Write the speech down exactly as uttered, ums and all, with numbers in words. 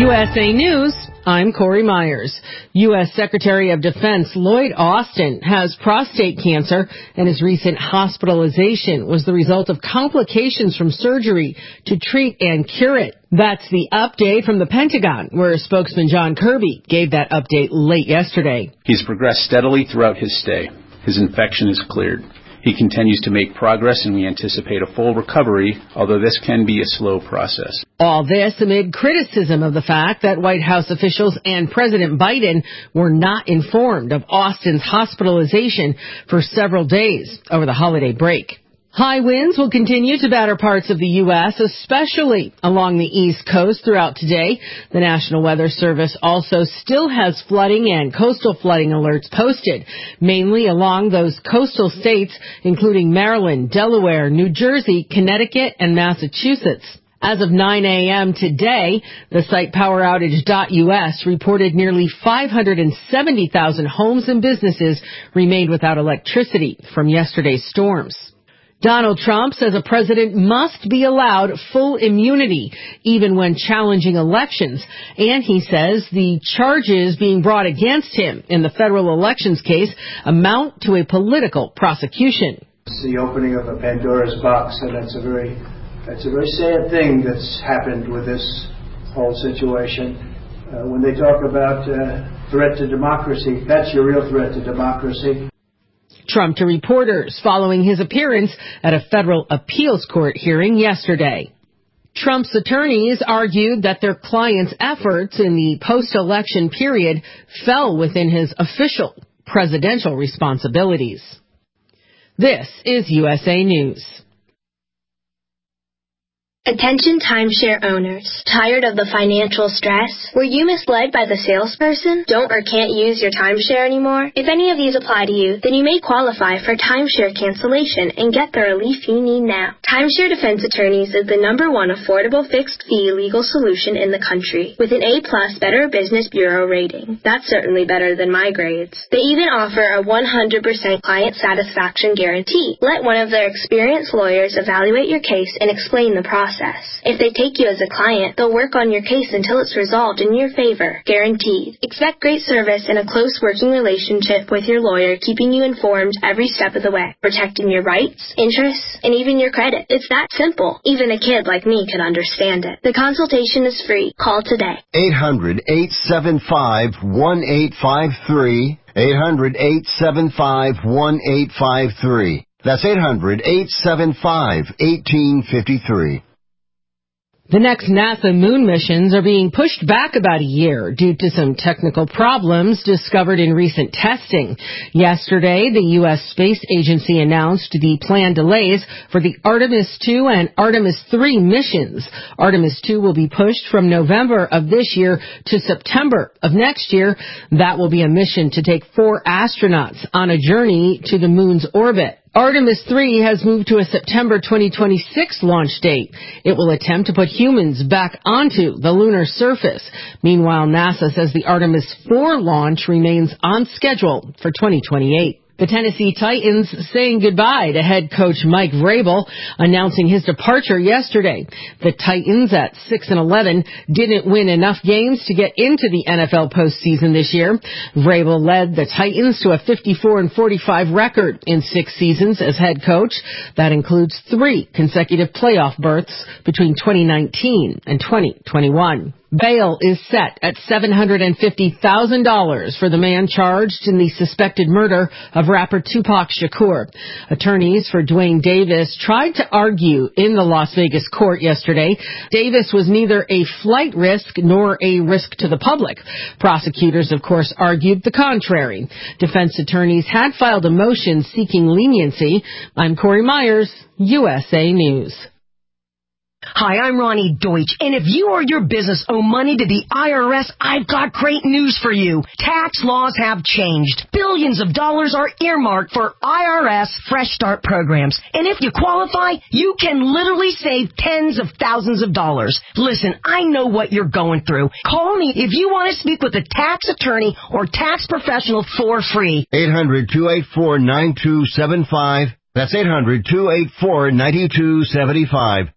U S A News, I'm Corey Myers. U S Secretary of Defense Lloyd Austin has prostate cancer, and his recent hospitalization was the result of complications from surgery to treat and cure it. That's the update from the Pentagon, where spokesman John Kirby gave that update late yesterday. He's progressed steadily throughout his stay. His infection is cleared. He continues to make progress, and we anticipate a full recovery, although this can be a slow process. All this amid criticism of the fact that White House officials and President Biden were not informed of Austin's hospitalization for several days over the holiday break. High winds will continue to batter parts of the U S, especially along the East Coast throughout today. The National Weather Service also still has flooding and coastal flooding alerts posted, mainly along those coastal states, including Maryland, Delaware, New Jersey, Connecticut, and Massachusetts. As of nine a.m. today, the site power outage dot U S reported nearly five hundred seventy thousand homes and businesses remained without electricity from yesterday's storms. Donald Trump says a president must be allowed full immunity, even when challenging elections. And he says the charges being brought against him in the federal elections case amount to a political prosecution. It's the opening of a Pandora's box, and that's a very, that's a very sad thing that's happened with this whole situation. Uh, when they talk about uh, threat to democracy, that's your real threat to democracy. Trump to reporters following his appearance at a federal appeals court hearing yesterday. Trump's attorneys argued that their client's efforts in the post-election period fell within his official presidential responsibilities. This is U S A News. Attention timeshare owners. Tired of the financial stress? Were you misled by the salesperson? Don't or can't use your timeshare anymore? If any of these apply to you, then you may qualify for timeshare cancellation and get the relief you need now. Timeshare Defense Attorneys is the number one affordable fixed-fee legal solution in the country, with an A-plus Better Business Bureau rating. That's certainly better than my grades. They even offer a one hundred percent client satisfaction guarantee. Let one of their experienced lawyers evaluate your case and explain the process. If they take you as a client, they'll work on your case until it's resolved in your favor. Guaranteed. Expect great service and a close working relationship with your lawyer, keeping you informed every step of the way, protecting your rights, interests, and even your credit. It's that simple. Even a kid like me could understand it. The consultation is free. Call today. eight hundred, eight seven five, one eight five three. eight hundred, eight seven five, one eight five three. That's eight hundred, eight seven five, one eight five three. The next NASA moon missions are being pushed back about a year due to some technical problems discovered in recent testing. Yesterday, the U S Space Agency announced the planned delays for the Artemis two and Artemis three missions. Artemis two will be pushed from November of this year to September of next year. That will be a mission to take four astronauts on a journey to the moon's orbit. Artemis three has moved to a September twenty twenty-six launch date. It will attempt to put humans back onto the lunar surface. Meanwhile, NASA says the Artemis four launch remains on schedule for twenty twenty-eight. The Tennessee Titans saying goodbye to head coach Mike Vrabel, announcing his departure yesterday. The Titans at six and eleven didn't win enough games to get into the N F L postseason this year. Vrabel led the Titans to a fifty-four and forty-five record in six seasons as head coach. That includes three consecutive playoff berths between twenty nineteen and twenty twenty-one. Bail is set at seven hundred fifty thousand dollars for the man charged in the suspected murder of rapper Tupac Shakur. Attorneys for Dwayne Davis tried to argue in the Las Vegas court yesterday Davis was neither a flight risk nor a risk to the public. Prosecutors, of course, argued the contrary. Defense attorneys had filed a motion seeking leniency. I'm Corey Myers, U S A News. Hi, I'm Ronnie Deutsch, and if you or your business owe money to the I R S, I've got great news for you. Tax laws have changed. Billions of dollars are earmarked for I R S Fresh Start programs, and if you qualify, you can literally save tens of thousands of dollars. Listen, I know what you're going through. Call me if you want to speak with a tax attorney or tax professional for free. eight hundred, two eight four, nine two seven five. That's eight hundred, two eight four, nine two seven five.